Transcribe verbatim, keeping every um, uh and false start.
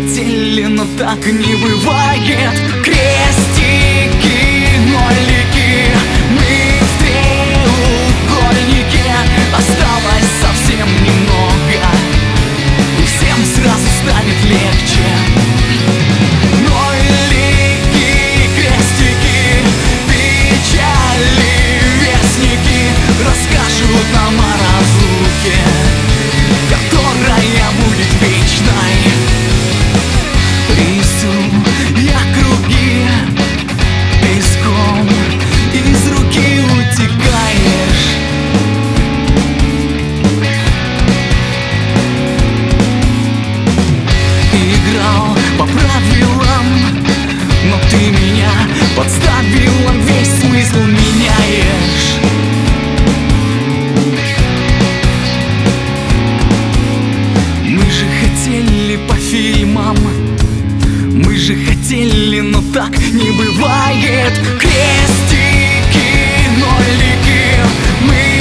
хотели, но так не бывает. Крестики, нолики, мы в треугольнике. Осталось совсем немного, и всем сразу станет легче. Нолики, крестики, печали, вестники расскажут нам о разлуке, которая будет вечной. Рисую я круги песком, из руки утекаешь. Играл по правилам, но ты меня подставила, весь смысл меняешь. Мы же хотели по фильмам, мы же хотели, но так не бывает. Крестики, нолики, мы